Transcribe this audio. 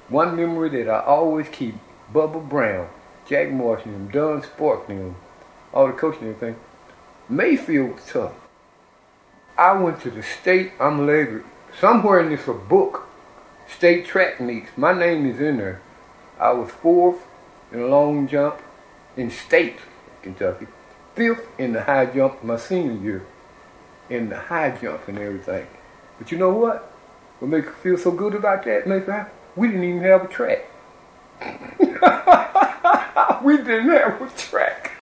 One memory that I always keep, Bubba Brown, Jack Morrison, and Don Sparks, and all the coaching and everything. Mayfield was tough. I went to the state, I'm labored. Somewhere in this a book, state track meets. My name is in there. I was 4th in a long jump in state, Kentucky. 5th in the high jump my senior year. In the high jump and everything. But you know what? What makes me feel so good about that, Mayfield? We didn't even have a track. We didn't have a track.